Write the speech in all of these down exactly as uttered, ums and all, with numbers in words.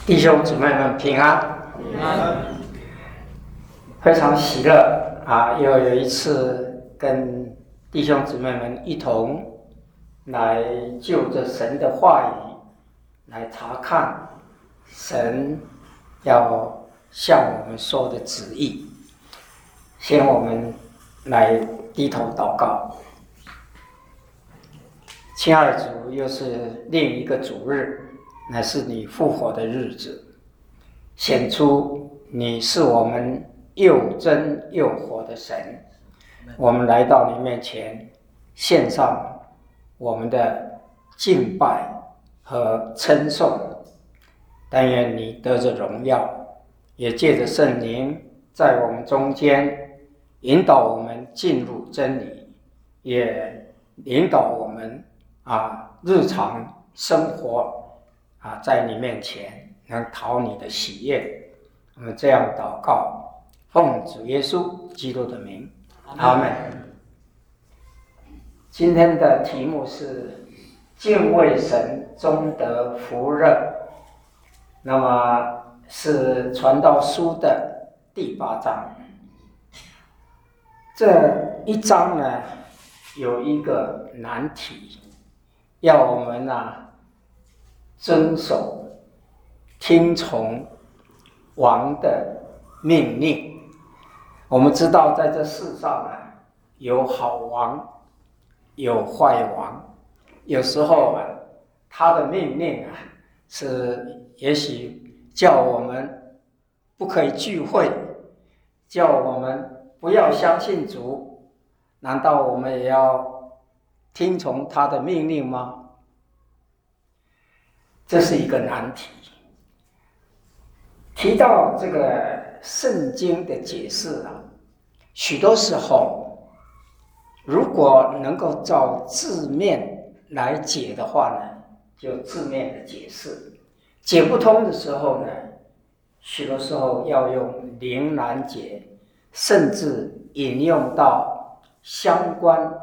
弟兄姊妹们平安， 平安， 非常喜乐啊！又有一次跟弟兄姊妹们一同来就着神的话语来查看神要向我们说的旨意。先我们来低头祷告。亲爱的主，又是另一个主日，乃是你复活的日子，显出你是我们又真又活的神。我们来到你面前，献上我们的敬拜和称颂。但愿你得着荣耀，也借着圣灵在我们中间引导我们进入真理，也引导我们啊日常生活啊在你面前能讨你的喜悦。我们这样祷告，奉主耶稣基督的名，阿们。今天的题目是敬畏神终得福乐，那么是传道书的第八章。这一章呢有一个难题，要我们啊遵守听从王的命令。我们知道在这世上啊有好王有坏王，有时候啊他的命令啊是也许叫我们不可以聚会，叫我们不要相信主，难道我们也要听从他的命令吗？这是一个难题。提到这个圣经的解释啊，许多时候如果能够照字面来解的话呢，就字面的解释；解不通的时候呢，许多时候要用灵难解，甚至引用到相关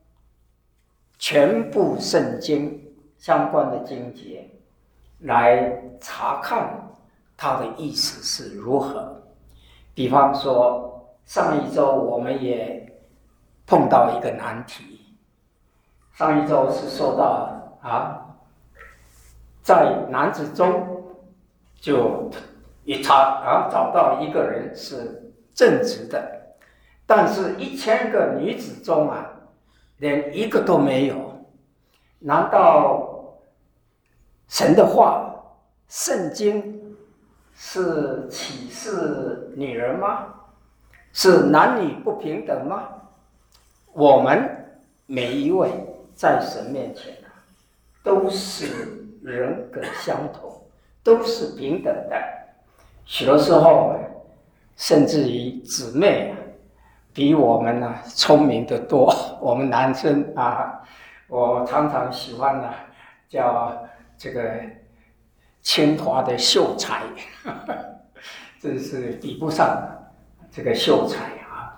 全部圣经相关的经节来查看它的意思是如何。比方说上一周我们也碰到一个难题，上一周是说到啊，在男子中就一查啊找到一个人是正直的，但是一千个女子中啊连一个都没有。难道神的话圣经是启示女人吗？是男女不平等吗？我们每一位在神面前啊都是人格相同，都是平等的。许多时候甚至于姊妹啊比我们啊聪明得多。我们男生啊，我常常喜欢啊叫这个清华的秀才，这是比不上这个秀才啊。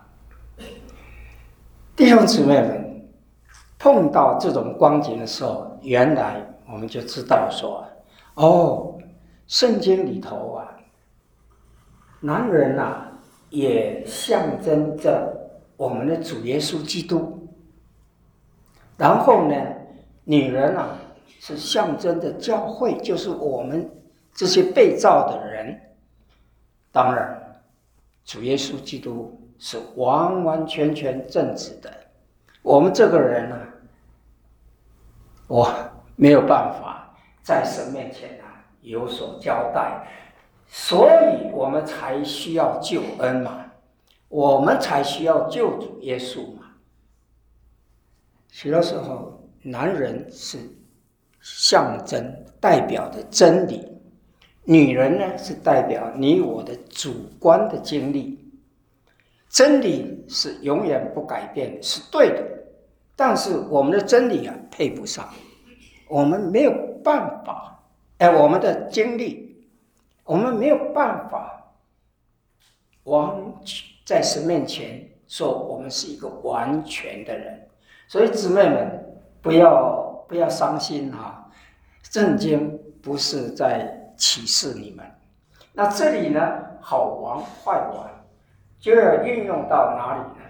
弟兄姊妹们，碰到这种光景的时候，原来我们就知道说，哦，圣经里头啊，男人啊也象征着我们的主耶稣基督，然后呢，女人啊是象征着教会，就是我们这些被造的人。当然主耶稣基督是完完全全正直的，我们这个人啊，我没有办法在神面前啊有所交代，所以我们才需要救恩嘛，我们才需要救主耶稣嘛。许多时候男人是象征代表的真理，女人呢是代表你我的主观的经历。真理是永远不改变的，是对的，但是我们的真理啊配不上，我们没有办法，哎，我们的经历，我们没有办法完在神面前说我们是一个完全的人。所以姊妹们不要不要伤心啊，圣经不是在启示你们。那这里呢，好王坏王就要运用到哪里呢？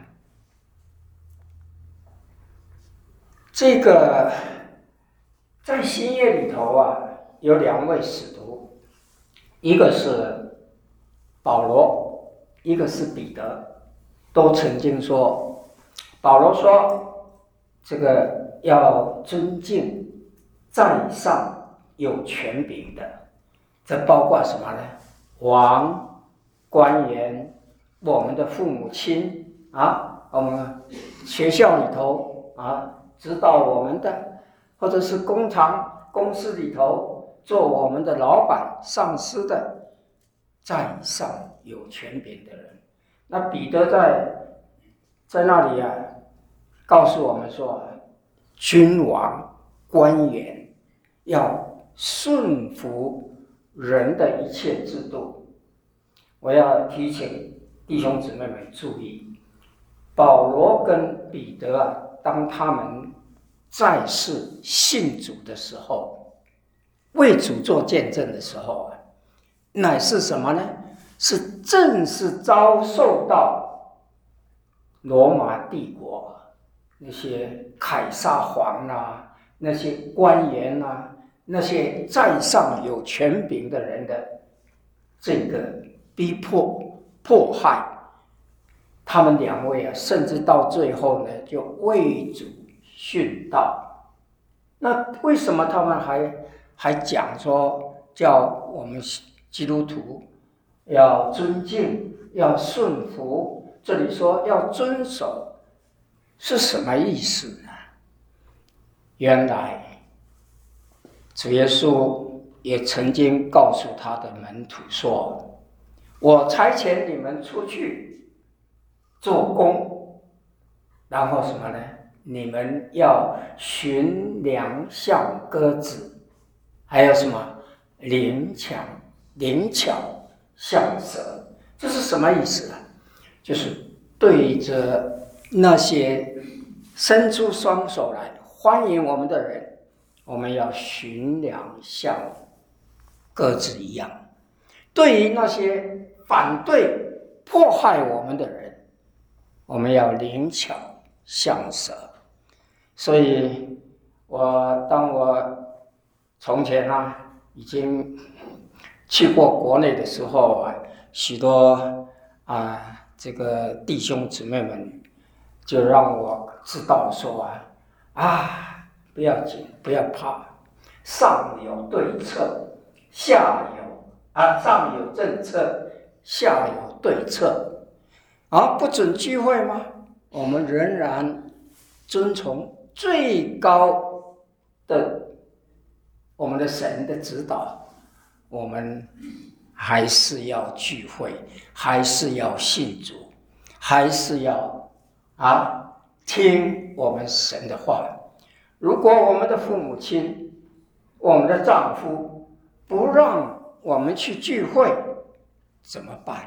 这个在新约里头啊，有两位使徒，一个是保罗，一个是彼得，都曾经说，保罗说这个要尊敬在上有权柄的，这包括什么呢？王、官员、我们的父母亲啊，我们学校里头啊，指导我们的，或者是工厂、公司里头做我们的老板、上司的，在上有权柄的人。那彼得在在那里啊，告诉我们说，君王、官员要顺服人的一切制度。我要提醒弟兄姊妹们注意，保罗跟彼得啊，当他们在世信主的时候，为主做见证的时候啊，乃是什么呢？是正是遭受到罗马帝国那些凯撒皇啊，那些官员啊，那些在上有权柄的人的这个逼迫迫害。他们两位啊，甚至到最后呢，就为主殉道。那为什么他们还还讲说，叫我们基督徒要尊敬，要顺服？这里说要遵守，是什么意思呢？原来主耶稣也曾经告诉他的门徒说：“我差遣你们出去做工，然后什么呢？你们要寻良像鸽子，还有什么灵巧灵巧像蛇。”这是什么意思啊？就是对着那些伸出双手来欢迎我们的人，我们要寻良像鸽子一样；对于那些反对迫害我们的人，我们要灵巧像蛇。所以我当我从前啊已经去过国内的时候啊，许多啊这个弟兄姊妹们就让我知道说啊啊不要紧，不要怕，上有对策，下有啊上有政策，下有对策。啊，不准聚会吗？我们仍然遵从最高的我们的神的指导，我们还是要聚会，还是要信主，还是要啊听我们神的话。如果我们的父母亲、我们的丈夫不让我们去聚会，怎么办？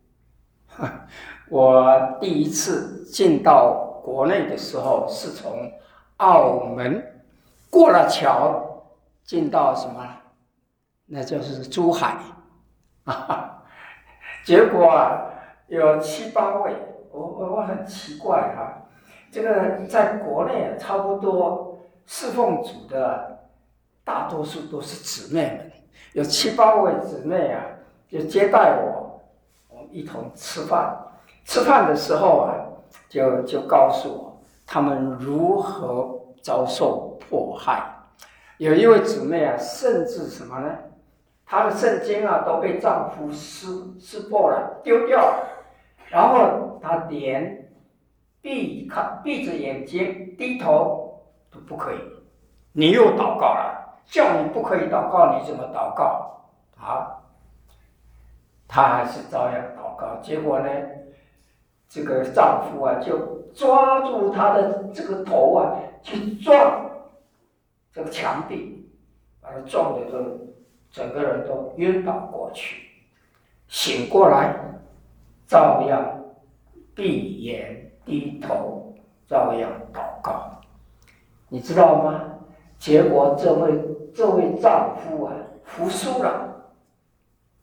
我第一次进到国内的时候，是从澳门过了桥进到什么？那就是珠海。结果啊，有七八位，我我我很奇怪啊，这个在国内啊，差不多侍奉主的大多数都是姊妹们，有七八位姊妹啊，就接待我，我们一同吃饭。吃饭的时候啊，就就告诉我他们如何遭受迫害。有一位姊妹啊，甚至什么呢？她的圣经啊都被丈夫撕撕破了，丢掉了，然后她连闭看闭着眼睛低头都不可以。你又祷告了，叫你不可以祷告，你怎么祷告啊？她还是照样祷告，结果呢？这个丈夫啊，就抓住她的这个头啊，去撞这个墙壁，把她撞的都整个人都晕倒过去。醒过来，照样闭眼低头，照样祷告。你知道吗？结果这位这位丈夫啊，服输了，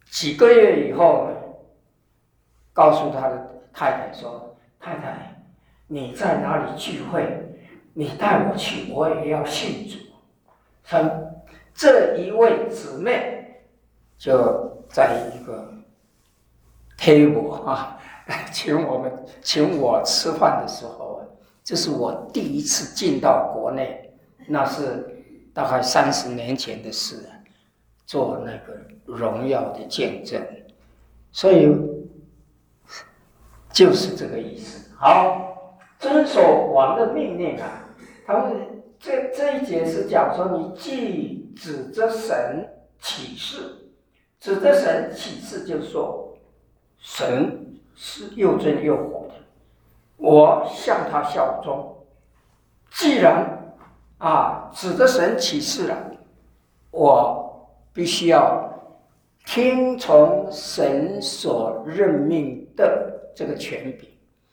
几个月以后，告诉他的太太说：“太太，你在哪里聚会？你带我去，我也要信主。”他这一位姊妹就在一个 table 啊，请我们请我吃饭的时候，这是我第一次进到国内，那是大概三十年前的事，做那个荣耀的见证，所以就是这个意思。好，遵守王的命令啊，他们这这一节是讲说，你既指着神起誓，指着神起誓，就是说神是又真又活的，我向他效忠。既然啊指着神起誓了，我必须要听从神所任命的这个权柄。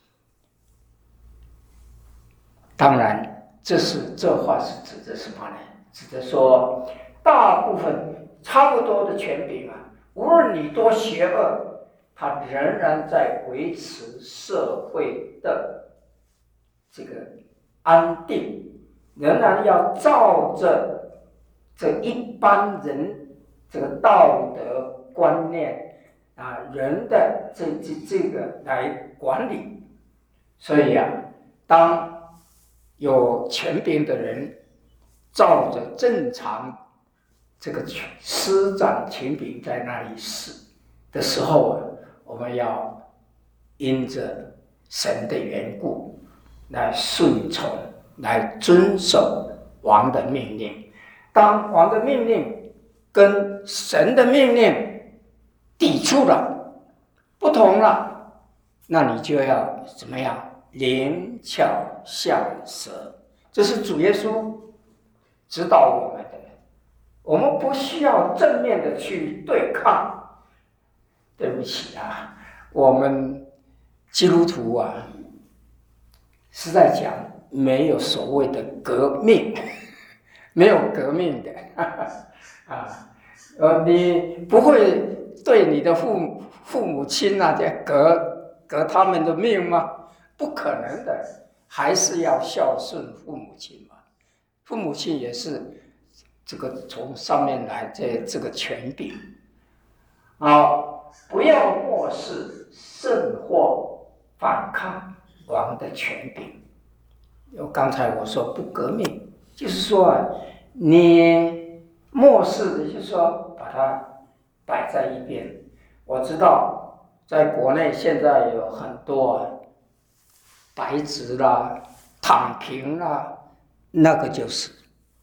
当然，这是这话是指的什么呢？指的说，大部分差不多的权柄啊，无论你多邪恶，它仍然在维持社会的这个安定，仍然要照着这一般人这个道德观念啊，人的这这这个来管理。所以啊，当有权柄的人照着正常这个施展权柄在那里使的时候啊，我们要因着神的缘故来顺从，来遵守王的命令。当王的命令跟神的命令抵触了，不同了，那你就要怎么样？灵巧像蛇，这是主耶稣指导我们的。我们不需要正面的去对抗。对不起啊，我们基督徒啊，是在讲没有所谓的革命，没有革命的啊，呃，你不会对你的父父母亲啊，革革他们的命吗？不可能的，还是要孝顺父母亲嘛。父母亲也是这个从上面来这这个权柄。好，不要漠视甚或反抗王的权柄。有刚才我说不革命，就是说啊，你漠视的，就是说把它摆在一边。我知道在国内现在有很多白纸啦、躺平啦，那个就是，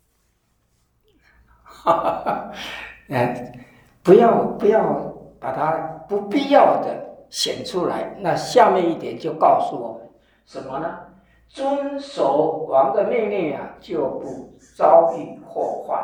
嗯，不要不要把它不必要的显出来。那下面一点就告诉我们什么呢？遵守王的命令啊，就不遭遇祸患。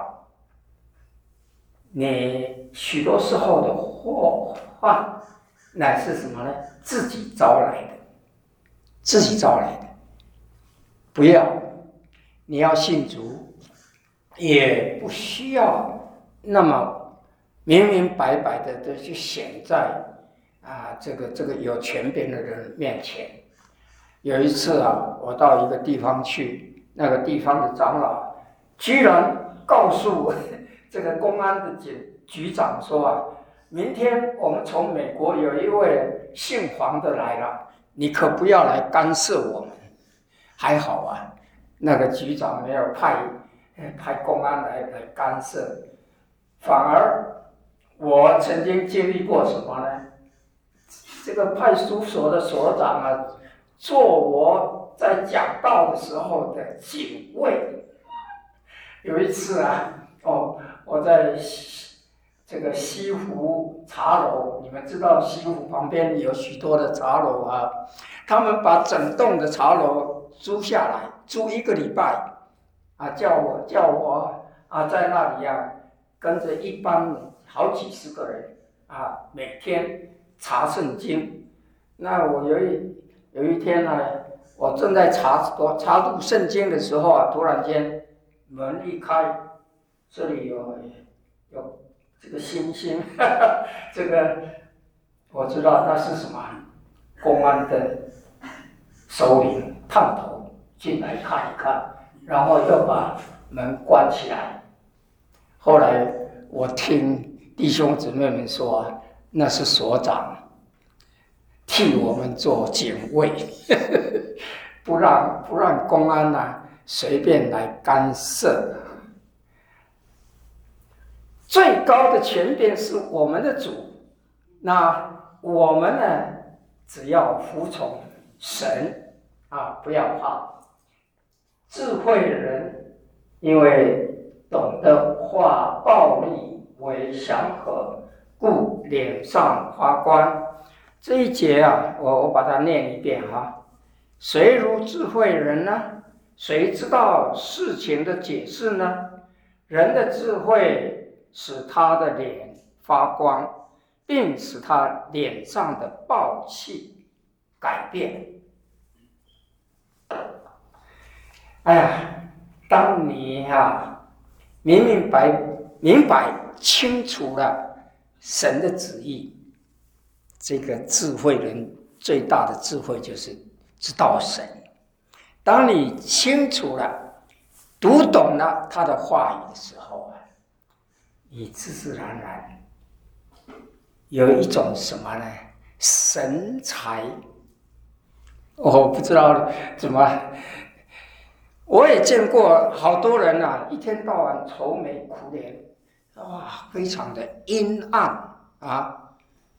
你许多时候的祸患乃是什么呢？自己招来的，自己招来的。不要，你要信主，也不需要那么明明白白的的去显在啊这个这个有权柄的人面前。有一次啊，我到一个地方去，那个地方的长老居然告诉我这个公安的局局长说啊，明天我们从美国有一位姓黄的来了，你可不要来干涉我们。还好啊，那个局长没有派派公安来来干涉，反而我曾经经历过什么呢？这个派出所的所长啊，做我在讲道的时候的警卫。有一次啊，哦，我在这个西湖茶楼，你们知道西湖旁边有许多的茶楼啊，他们把整栋的茶楼租下来，租一个礼拜，啊，叫我叫我啊，在那里啊，跟着一般好几十个人啊，每天查圣经。那我有一有一天呢，我正在查查读圣经的时候啊，突然间门一开，这里有有这个星星，这个我知道那是什么，公安的首领探头进来看一看，然后又把门关起来。后来我听弟兄姊妹们说，那是所长替我们做警卫，不让不让公安啊随便来干涉。最高的权柄是我们的主，那我们呢，只要服从神啊，不要怕。智慧的人，因为懂得化暴力为祥和，故脸上发光。这一节啊，我我把它念一遍哈。谁如智慧人呢？谁知道事情的解释呢？人的智慧使他的脸发光，并使他脸上的暴气改变。哎呀，当你啊明明白明白清楚了神的旨意，这个智慧人最大的智慧就是知道神。当你清楚了、读懂了他的话语的时候啊，你自自然然有一种什么呢？神采。我不知道怎么。我也见过好多人啊，一天到晚愁眉苦脸，哇，非常的阴暗啊！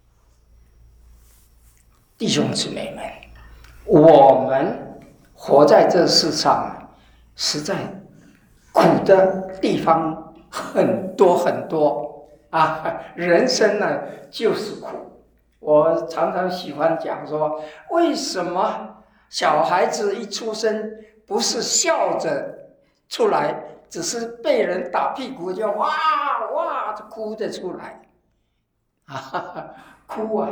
弟兄姊妹们，我们活在这世上，实在苦的地方很多很多啊！人生呢就是苦。我常常喜欢讲说，为什么小孩子一出生，不是笑着出来，只是被人打屁股就哇哇就哭着出来，啊，哭啊！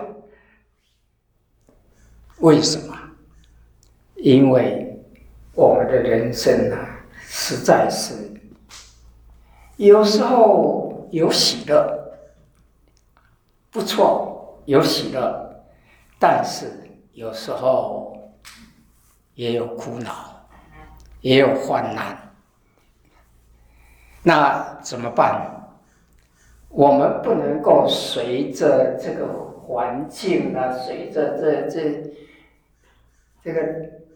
为什么？因为我们的人生啊，实在是有时候有喜乐，不错，有喜乐，但是有时候也有苦恼。也有患难，那怎么办？我们不能够随着这个环境啊，随着这这这个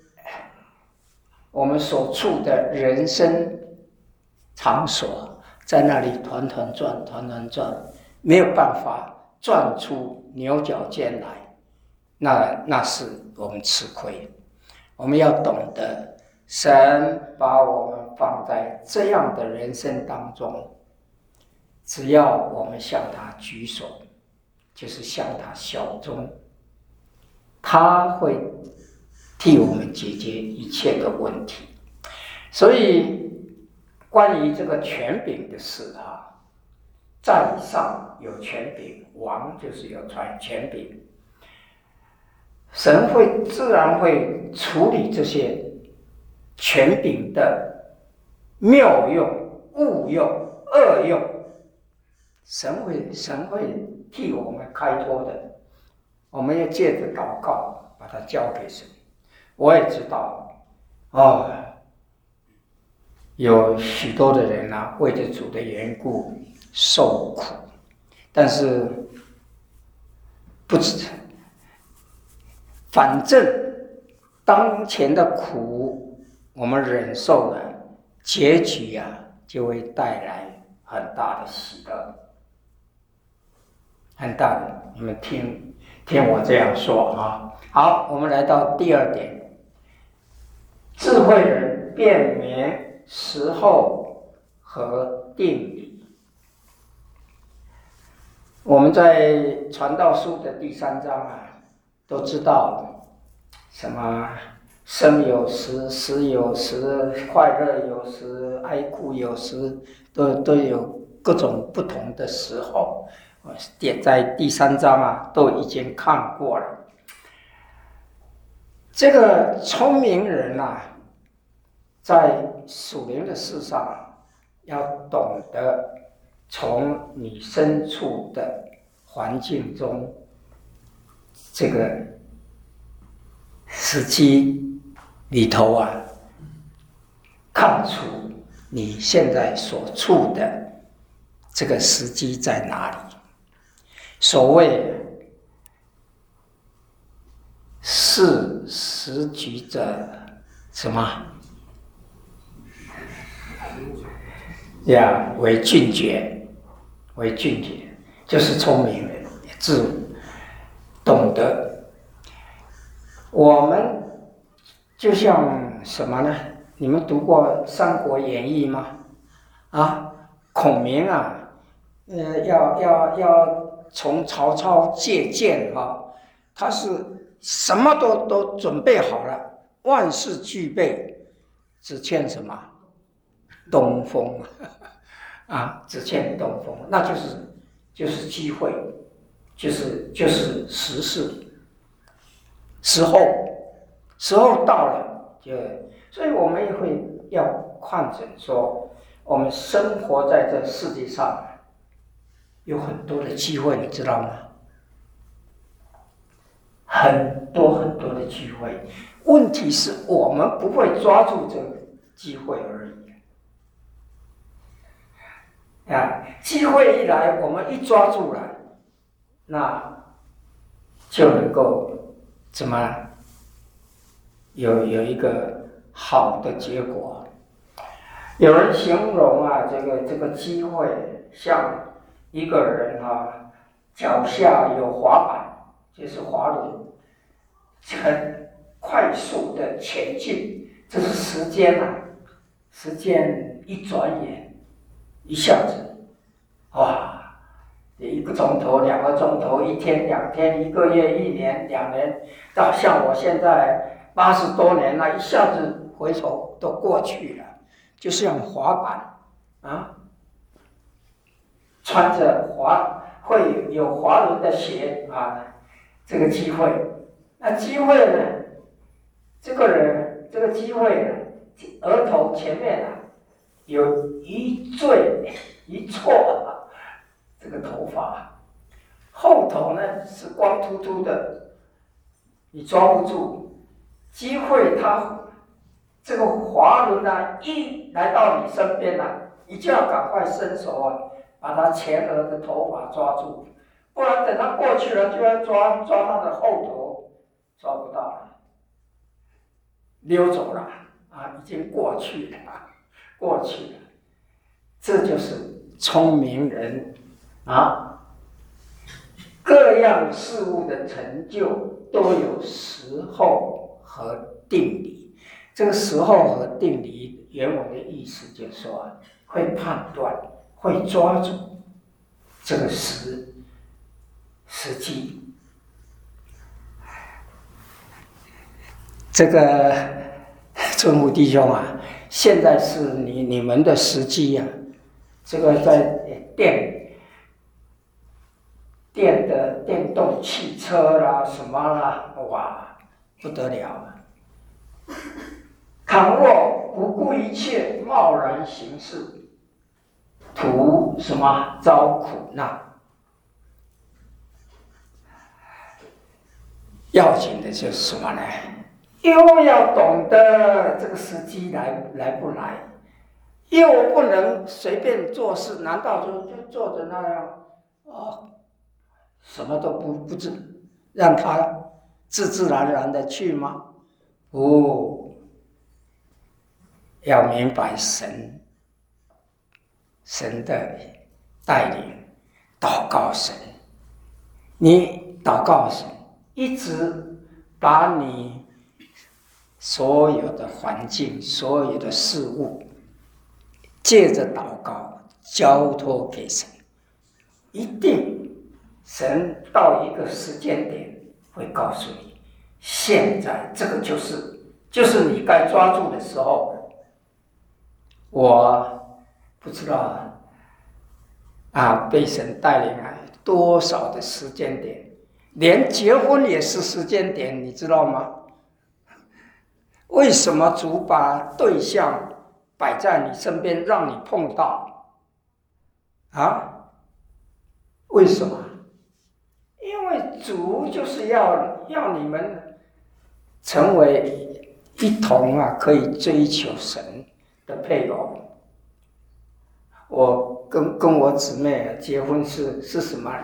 我们所处的人生场所，在那里团团转，团团转，没有办法转出牛角尖来，那那是我们吃亏。我们要懂得。神把我们放在这样的人生当中，只要我们向他举手，就是向他效忠，他会替我们解决一切的问题。所以关于这个权柄的事啊，在上有权柄，王就是有权柄，神会自然会处理这些权柄的妙用、误用、恶用，神会神会替我们开脱的。我们要借着祷告把它交给神。我也知道，哦，有许多的人啊，为着主的缘故受苦，但是不知，反正当前的苦。我们忍受了，结局啊就会带来很大的喜乐，很大的。你们听听我这样说啊。好，我们来到第二点，智慧人辨明时候和定理。我们在传道书的第三章啊，都知道什么？生有时，死有时，快乐有时，哀哭有时，都都有各种不同的时候。我点在第三章啊，都已经看过了。这个聪明人啊，在属灵的事上要懂得从你身处的环境中，这个时机里头啊，看出你现在所处的这个时机在哪里。所谓视时局者什么呀？为俊杰，为俊杰，就是聪明人，自懂得。我们就像什么呢？你们读过《三国演义》吗？啊，孔明啊，呃，要要要从曹操借箭啊，他是什么都都准备好了，万事俱备，只欠什么？东风啊，只欠东风，那就是就是机会，就是就是时势，时候，时候到了，就所以我们也会要看准说，我们生活在这世界上有很多的机会，你知道吗？很多很多的机会，问题是我们不会抓住这个机会而已。啊，机会一来，我们一抓住了，那就能够怎么有有一个好的结果。有人形容啊，这个这个机会像一个人啊，脚下有滑板，就是滑轮，很快速的前进，这是时间啊，时间一转眼，一下子，哇，一个钟头、两个钟头、一天、两天、一个月、一年、两年，到像我现在八十多年了，一下子回头都过去了。就像滑板啊，穿着滑会有滑轮的鞋啊，这个机会，那机会呢？这个人这个机会呢，额头前面啊有一坠一撮啊，这个头发，后头呢是光秃秃的，你抓不住。机会它这个滑轮啊，一来到你身边啊，你就要赶快伸手啊，把他前额的头发抓住，不然等他过去了，就要抓抓他的后头，抓不到了，溜走了啊，已经过去了，过去了。这就是聪明人啊，各样事物的成就都有时候和定理。这个时候和定理原文的意思就是说，会判断，会抓住这个时时机。这个尊母弟兄啊，现在是你你们的时机啊，这个在电电的电动汽车啦什么啦，哇，不得了啊！倘若不顾一切，贸然行事，图什么遭苦难？要紧的就是什么呢？又要懂得这个时机来来不来，又不能随便做事。难道就就坐着那样哦，什么都不不知，让他自自然然的去吗？不，要明白神神的带领，祷告神，你祷告神，一直把你所有的环境、所有的事物，借着祷告交托给神，一定神到一个时间点会告诉你，现在这个就是就是你该抓住的时候。我不知道啊，被神带领啊，多少的时间点，连结婚也是时间点，你知道吗？为什么主把对象摆在你身边，让你碰到？ 啊？为什么？因为主就是要要你们成为一同啊，可以追求神的配偶。我跟跟我姊妹结婚是是什么？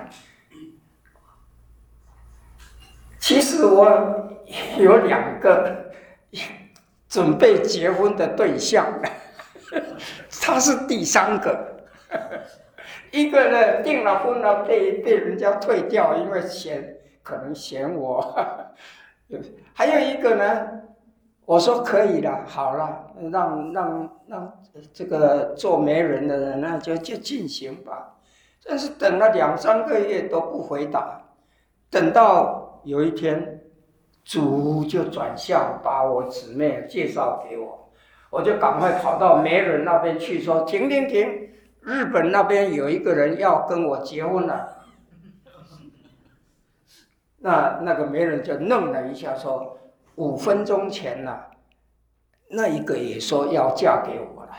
其实我有两个准备结婚的对象，他是第三个。一个呢订了婚了，被被人家退掉，因为嫌可能嫌我。还有一个呢，我说可以了，好了，让让让这个做媒人的人呢，就就进行吧。但是等了两三个月都不回答，等到有一天，主就转向把我姊妹介绍给我，我就赶快跑到媒人那边去说：停停停！日本那边有一个人要跟我结婚了。那那个媒人就愣了一下，说：五分钟前呢、啊，那一个也说要嫁给我了。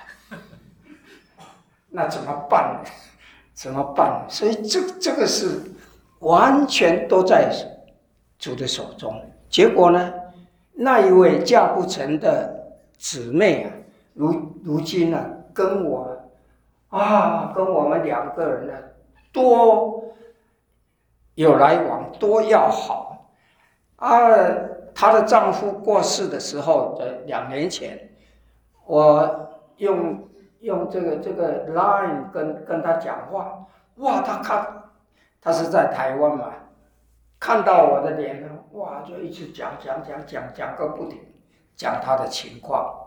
那怎么办呢？怎么办？所以这这个是完全都在主的手中。结果呢，那一位嫁不成的姊妹啊，如如今呢、啊，跟我啊，跟我们两个人呢，多有来往，多要好啊。她的丈夫过世的时候，呃，两年前，我用用这个这个 Line 跟跟她讲话，哇，她看，她是在台湾嘛，看到我的脸呢，哇，就一直讲讲讲讲讲个不停，讲她的情况。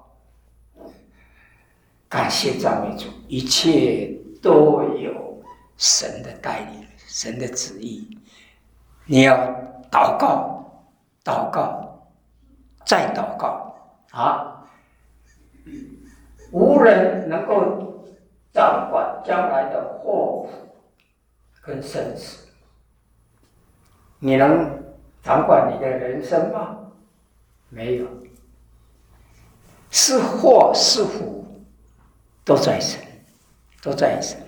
感谢赞美主，一切都有神的带领，神的旨意。你要祷告，祷告，再祷告啊！无人能够掌管将来的祸福跟生死。你能掌管你的人生吗？没有，是祸是福，都在神，都在神。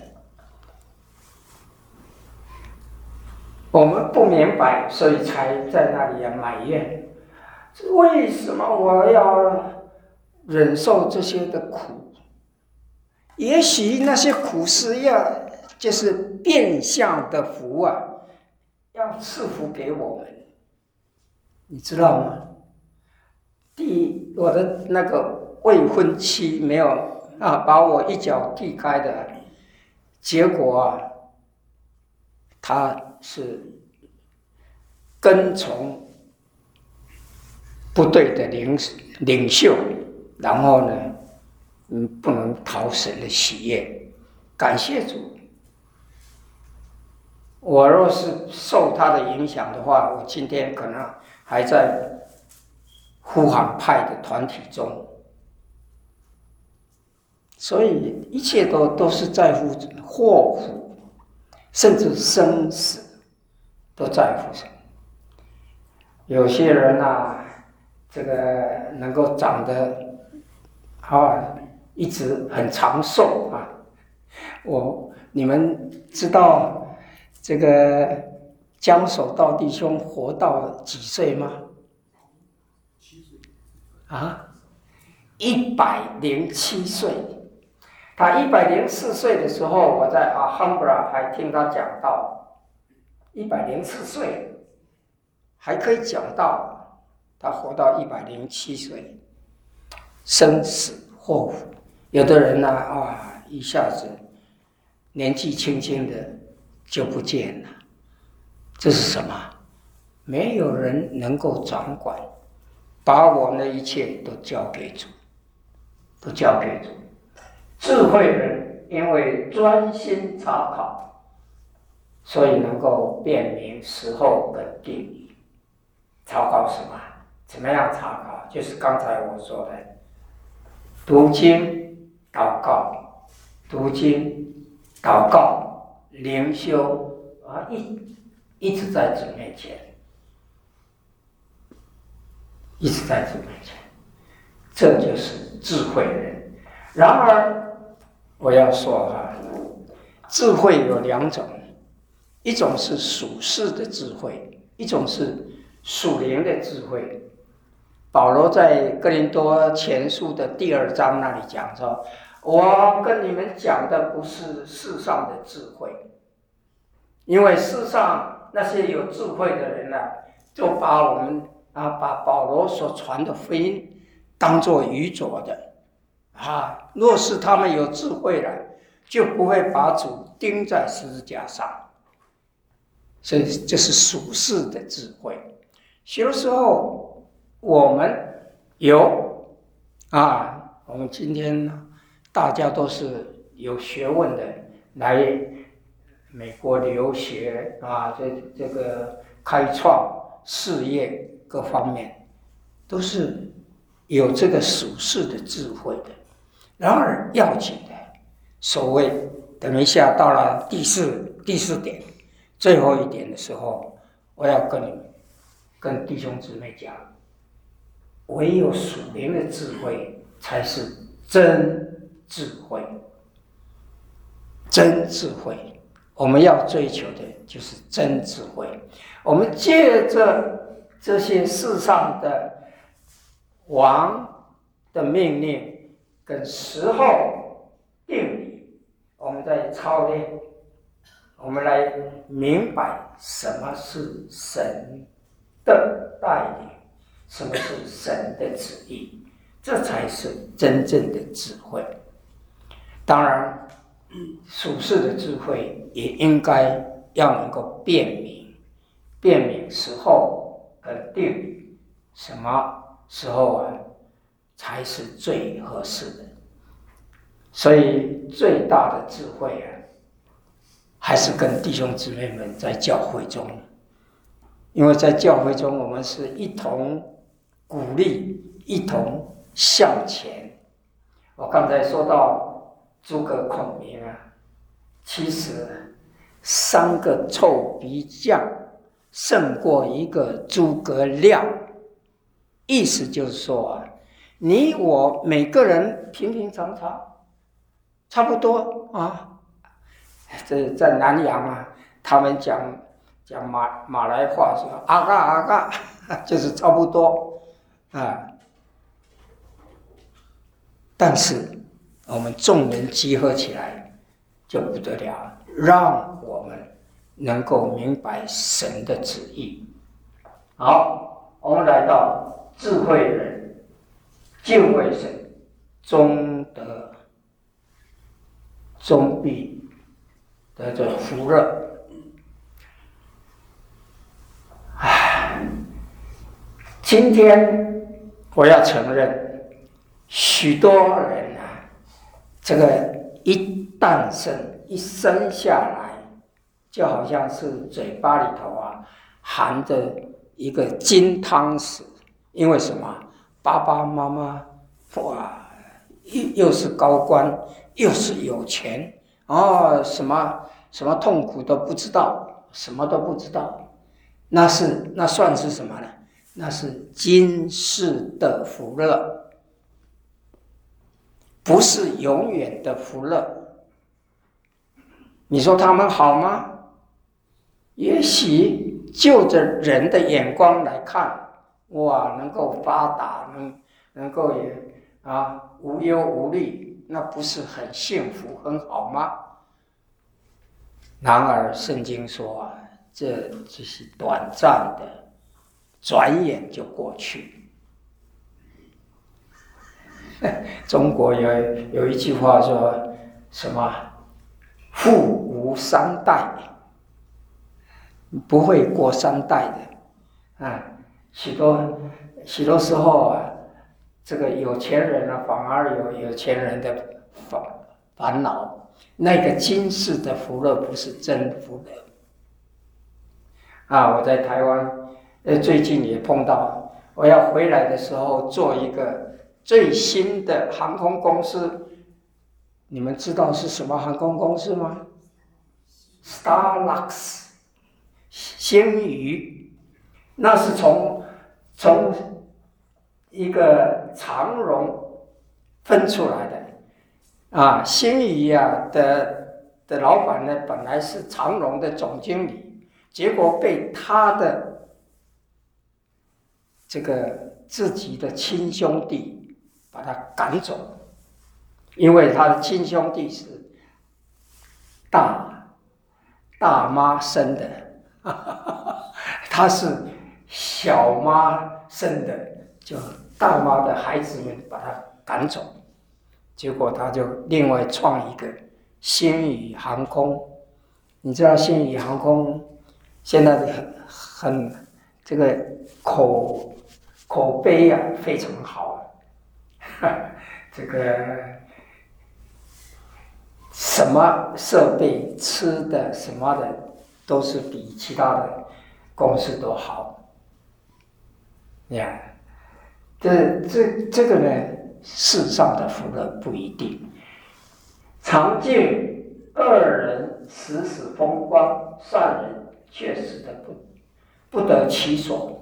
我们不明白，所以才在那里埋怨：为什么我要忍受这些的苦？也许那些苦是要，就是变相的福啊，要赐福给我们，你知道吗？第我的那个未婚妻没有啊，把我一脚踢开的，结果啊，他是跟从不对的领领袖，然后呢，嗯，不能讨神的喜悦。感谢主，我若是受他的影响的话，我今天可能还在呼喊派的团体中。所以一切都都是在乎祸福，甚至生死都在乎神。有些人啊，这个能够长得啊，一直很长寿啊。我你们知道这个江守道弟兄活到几岁吗？啊，一百零七岁。他一百零四岁的时候，我在阿罕布拉还听他讲到，一百零四岁还可以讲到，他活到一百零七岁，生死祸福。有的人呢、啊，啊，一下子年纪轻轻的就不见了，这是什么？没有人能够掌管，把我们的一切都交给主，都交给主。智慧人因为专心查考，所以能够辨明时候跟定义。查考什么？怎么样查考？就是刚才我说的，读经、祷告，读经、祷告、灵修啊，一一直在主面前，一直在主面前，这就是智慧人。然而，我要说哈， 智慧有两种，一种是属世的智慧，一种是属灵的智慧。保罗在哥林多前书的第二章那里讲说，我跟你们讲的不是世上的智慧，因为世上那些有智慧的人呢、啊，就把我们啊把保罗所传的福音当作愚拙的啊，若是他们有智慧了，就不会把主钉在十字架上。所以这是属世的智慧。有时候我们有啊，我们今天呢，大家都是有学问的，来美国留学啊，这这个开创事业各方面，都是有这个属世的智慧的。然而要紧的，所谓等一下到了第四第四点，最后一点的时候，我要跟你们跟弟兄姊妹讲，唯有属灵的智慧才是真智慧。真智慧，我们要追求的就是真智慧。我们借着这些世上的王的命令跟时候定理，我们在操练，我们来明白什么是神的带领，什么是神的旨意，这才是真正的智慧。当然属世的智慧也应该要能够辨明辨明时候跟定理，什么时候啊才是最合适的。所以最大的智慧啊，还是跟弟兄姊妹们在教会中，因为在教会中我们是一同鼓励，一同向前。我刚才说到诸葛孔明啊，其实三个臭皮匠胜过一个诸葛亮，意思就是说啊，你我每个人平平常常，差不多啊。这在南洋啊，他们讲讲马马来话说阿嘎阿嘎，就是差不多啊。但是我们众人集合起来就不得了，让我们能够明白神的旨意。好，我们来到智慧人敬畏神，终得终必得着福乐。唉，今天我要承认，许多人啊，这个一诞生一生下来，就好像是嘴巴里头啊含着一个金汤匙。因为什么？爸爸妈妈哇，又是高官，又是有钱哦，什么什么痛苦都不知道，什么都不知道，那是那算是什么呢？那是今世的福乐，不是永远的福乐。你说他们好吗？也许就着人的眼光来看，哇，能够发达，能能够也啊无忧无虑，那不是很幸福很好吗？然而圣经说啊，这只是短暂的，转眼就过去。中国有有一句话说什么富无三代，不会过三代的啊。许多许多时候啊，这个有钱人啊，反而有有钱人的烦烦恼。那个今世的福乐不是真福乐啊！我在台湾，呃，最近也碰到，我要回来的时候坐一个最新的航空公司，你们知道是什么航空公司吗 ？Starlux， 星宇，那是从从一个长荣分出来的啊，星宇啊的的老板呢，本来是长荣的总经理，结果被他的这个自己的亲兄弟把他赶走，因为他的亲兄弟是大大妈生的，他是小妈生的，就大妈的孩子们把他赶走，结果他就另外创一个星宇航空。你知道星宇航空现在很很这个口口碑啊非常好，这个什么设备、吃的什么的都是比其他的公司都好。呀，这这这个呢，世上的福乐不一定。常敬恶人时时风光，善人却使得不不得其所。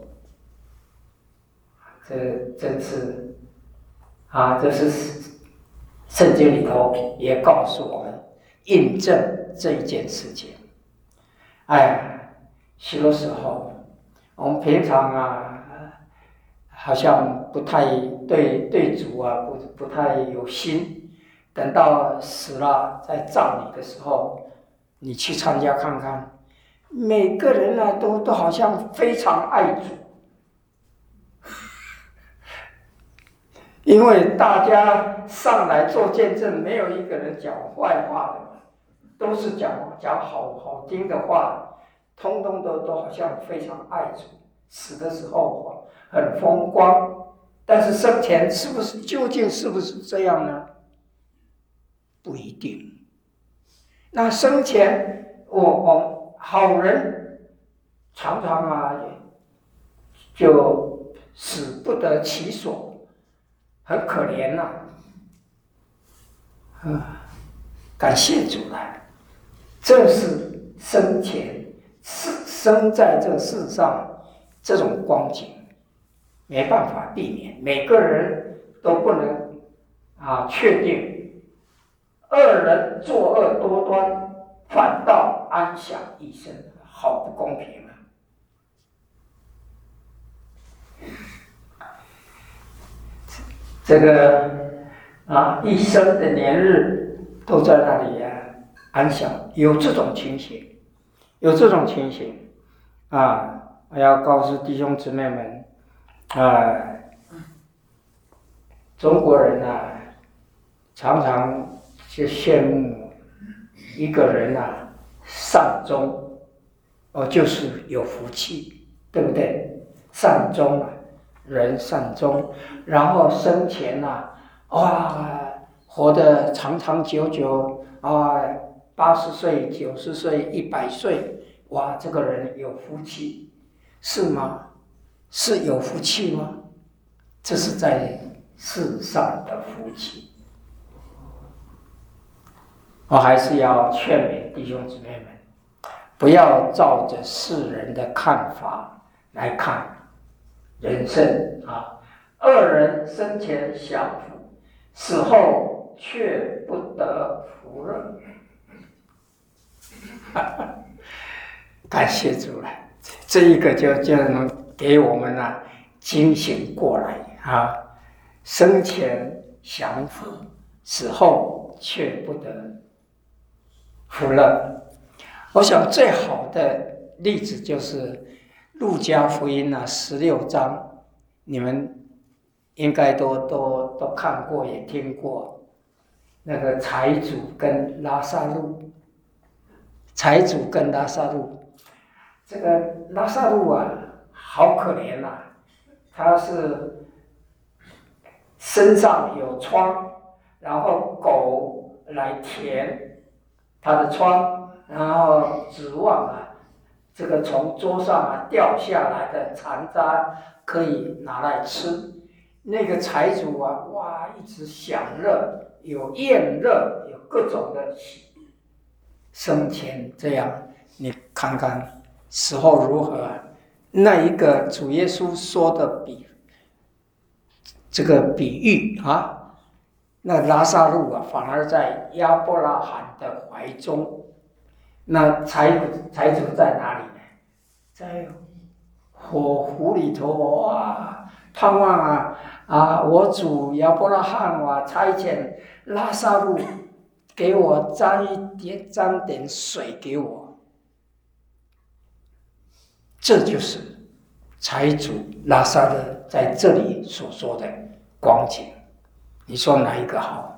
这这是啊，这是圣经里头也告诉我们，印证这一件事情。哎，许多时候我们平常啊，好像不太对对主啊，不不太有心。等到死了，在葬礼的时候，你去参加看看，每个人呢、啊、都都好像非常爱主，因为大家上来做见证，没有一个人讲坏话的，都是讲讲好好听的话，通通都都好像非常爱主。死的时候很风光，但是生前是不是究竟是不是这样呢？不一定。那生前我我好人常常啊就死不得其所，很可怜呐、啊。啊，感谢主来，这是生前生在这世上这种光景，没办法避免，每个人都不能啊确定。恶人作恶多端，反倒安享一生，好不公平啊！这个啊，一生的年日都在那里啊安享，有这种情形，有这种情形啊！我要告诉弟兄姊妹们啊，中国人啊，常常就羡慕一个人啊，善终，哦，就是有福气，对不对？善终啊，人善终，然后生前啊，哇，活得长长久久啊，八十岁、九十岁、一百岁，哇，这个人有福气，是吗？是有福气吗？这是在世上的福气。我还是要劝勉弟兄姊妹们，不要照着世人的看法来看人生啊。恶人生前享福，死后却不得福乐。感谢主了，这一个就就能给我们啊警醒过来啊，生前享福，死后却不得福乐。我想最好的例子就是路加福音啊十六章，你们应该都都都看过也听过，那个财主跟拉撒路，财主跟拉撒路，这个拉撒路啊好可怜啊，他是身上有疮，然后狗来舔他的疮，然后指望啊，这个从桌上啊掉下来的残渣可以拿来吃。那个财主啊，哇，一直享乐，有宴乐，有各种的生前这样，你看看死后如何啊？那一个主耶稣说的比这个比喻啊，那拉撒路啊，反而在亚伯拉罕的怀中那财财主在哪里呢？在火湖里头哇，盼望啊啊！我主亚伯拉罕啊，差遣拉撒路给我沾一点沾点水给我，这就是财主拉撒路在这里所说的光景。你说哪一个好？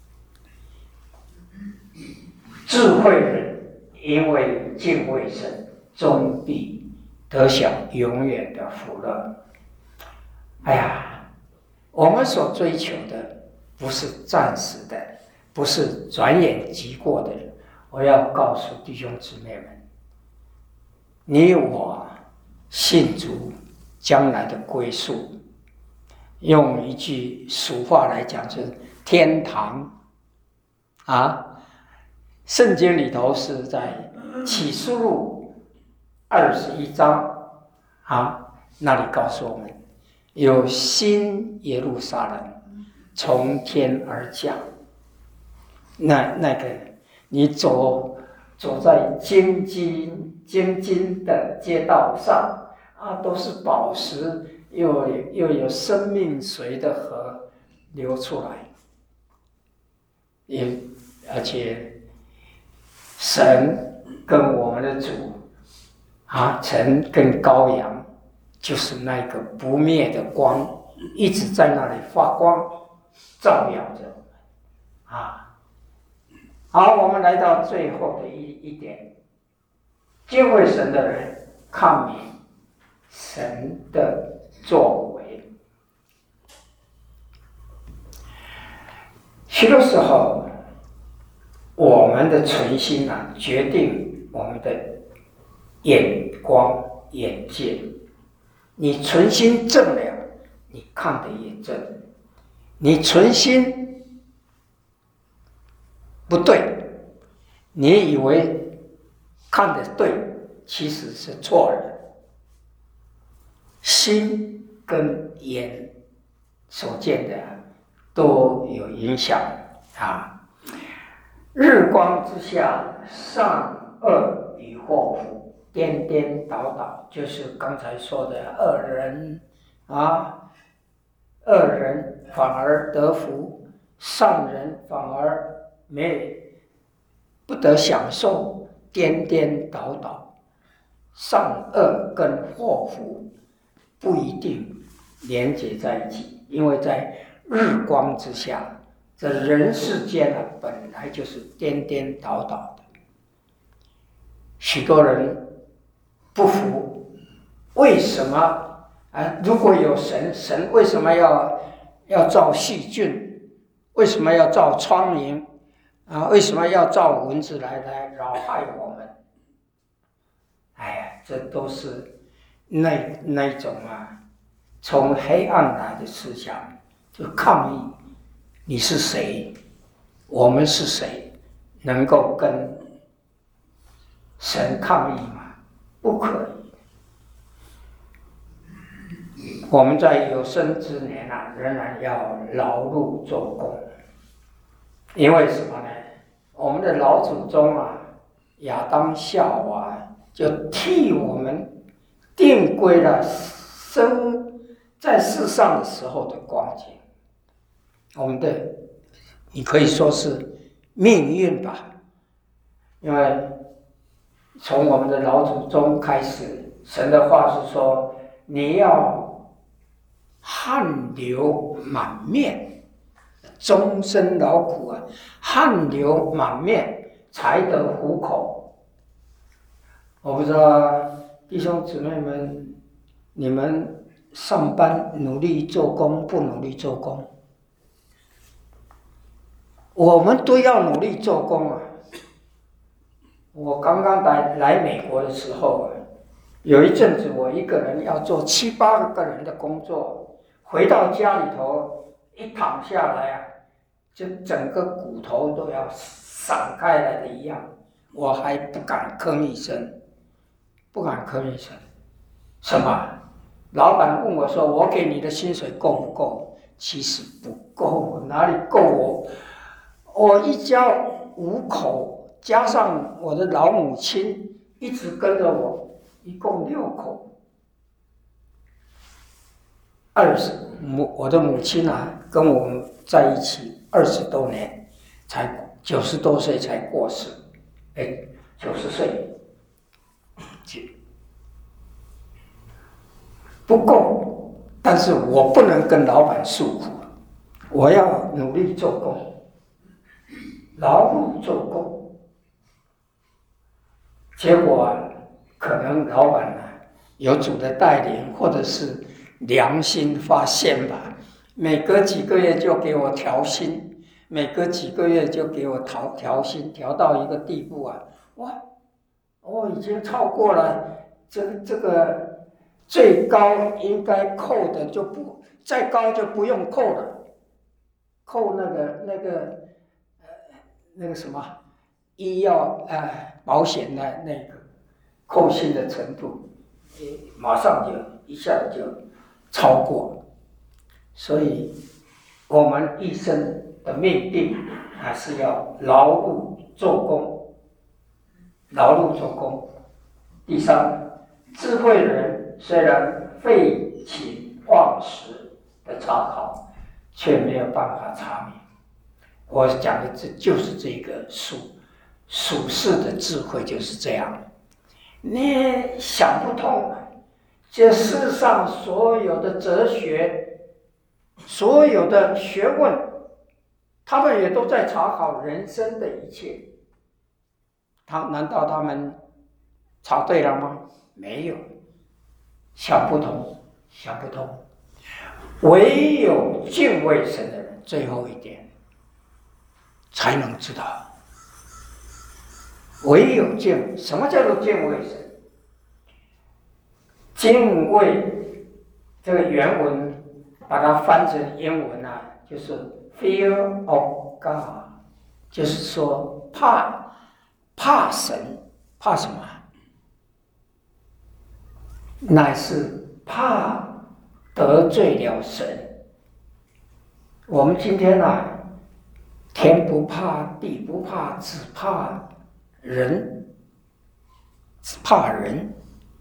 智慧人因为敬畏神，终必得享永远的福乐。哎呀，我们所追求的不是暂时的，不是转眼即过的。我要告诉弟兄姊妹们，你我信主将来的归宿，用一句俗话来讲，就是天堂啊。圣经里头是在启示录二十一章啊，那里告诉我们，有新耶路撒冷从天而降。那那个你走走在京津京津的街道上啊，都是宝石，又又有生命水的河流出来，也而且神跟我们的主啊，神跟羔羊，就是那个不灭的光，一直在那里发光，照耀着我们啊。好，我们来到最后的一一点，敬畏神的人看明神的作为。许多时候，我们的存心啊，决定我们的眼光、眼界。你存心正了，你看得也正；你存心不对，你以为看得对，其实是错了。心跟眼所见的都有影响啊。日光之下，善恶与祸福，颠颠倒倒，就是刚才说的恶人啊，恶人反而得福，善人反而没不得享受，颠颠倒倒。善恶跟祸福不一定连结在一起，因为在日光之下，这人世间啊，本来就是颠颠倒倒的。许多人不服，为什么啊？如果有神，神为什么要要造细菌？为什么要造苍蝇？啊，为什么要造蚊子来来扰害我们？哎呀，这都是那那种啊，从黑暗来的思想，就抗议。你是谁？我们是谁？能够跟神抗议吗？不可以。我们在有生之年啊，仍然要劳碌做工。因为什么呢？我们的老祖宗啊，亚当夏娃就替我们定规了生在世上的时候的光景。我们的，你可以说是命运吧，因为从我们的老祖宗开始，神的话是说，你要汗流满面，终身劳苦啊，汗流满面才得糊口。我不知道弟兄姊妹们，你们上班努力做工，不努力做工？我们都要努力做工啊！我刚刚来来美国的时候，有一阵子我一个人要做七八个人的工作，回到家里头一躺下来啊，就整个骨头都要散开来的一样，我还不敢吭一声，不敢吭一声。什么？老板问我说：“我给你的薪水够不够？”其实不够，哪里够我？我一家五口加上我的老母亲一直跟着我，一共六口。二十母我的母亲啊，跟我们在一起二十多年，才九十多岁才过世，哎，九十岁，不够，但是我不能跟老板诉苦，我要努力做工，劳碌做工。结果啊，可能老板呢、啊、有主的带领，或者是良心发现吧，每隔几个月就给我调薪，每隔几个月就给我调调薪，调到一个地步啊，哇，哦，已经超过了这个这个最高应该扣的就不再高就不用扣了，扣那个那个呃那个什么医药呃保险的那个扣薪的程度，马上就一下子就超过，所以我们一生的命定还是要劳碌做工，劳碌做工。第三，智慧人虽然废寝忘食的查考，却没有办法查明。我讲的这就是这个属属世的智慧就是这样，你想不通。这世上所有的哲学，所有的学问，他们也都在查考人生的一切。他难道他们查对了吗？没有，想不通，想不通。唯有敬畏神的人，最后一点才能知道。唯有敬，什么叫做敬畏神？敬畏这个原文把它翻成英文啊，就是 fear of God， 就是说怕怕神，怕什么？乃是怕得罪了神。我们今天啊，天不怕地不怕，只怕人，只怕人。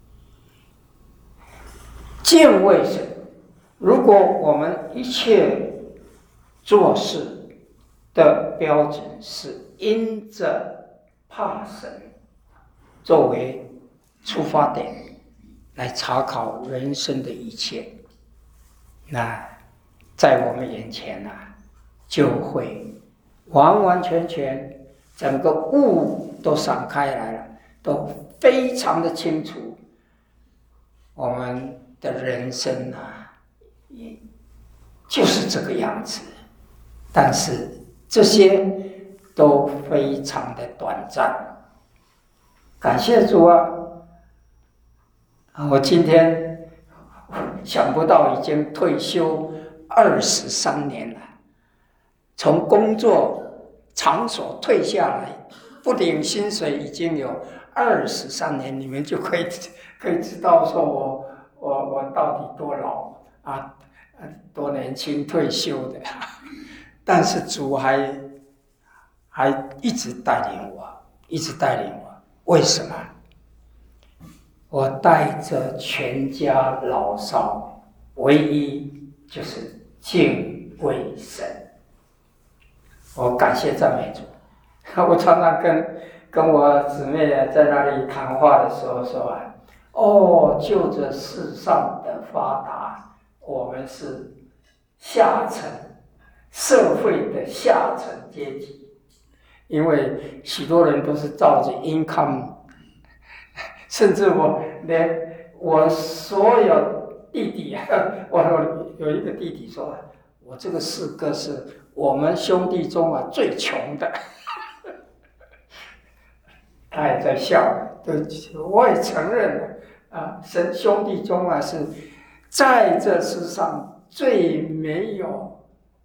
敬畏神，如果我们一切做事的标准是因着怕神作为出发点来查考人生的一切，那在我们眼前啊，就会完完全全整个雾都散开来了，都非常的清楚。我们的人生啊，也就是这个样子，但是这些都非常的短暂。感谢主啊！我今天想不到已经退休二十三年了，从工作场所退下来，不领薪水已经有二十三年，你们就可以可以知道说我。我我到底多老啊？多年轻退休的，但是主还还一直带领我，一直带领我。为什么？我带着全家老少，唯一就是敬畏神。我感谢赞美主。我常常跟跟我姊妹在那里谈话的时候说啊。哦，就着世上的发达，我们是下层社会的下层阶级，因为许多人都是照着 income， 甚至我连我所有弟弟，我有一个弟弟说，我这个四哥是我们兄弟中啊最穷的，他也在笑，对，我也承认了。啊，神兄弟中啊，是在这世上最没有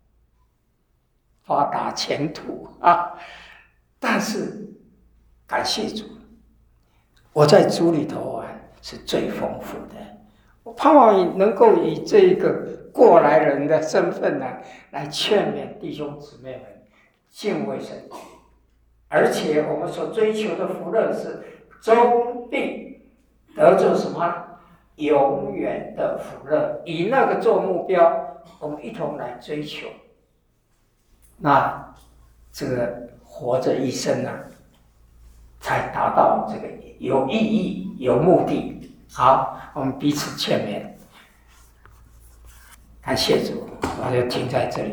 发达前途啊！但是感谢主，我在主里头啊是最丰富的。我盼望能够以这个过来人的身份呢、啊，来劝勉弟兄姊妹们敬畏神， 而且我们所追求的福乐是终必得着什么？永远的福乐，以那个做目标，我们一同来追求。那这个活着一生啊，才达到这个有意义、有目的。好，我们彼此劝勉，感谢主，我就停在这里。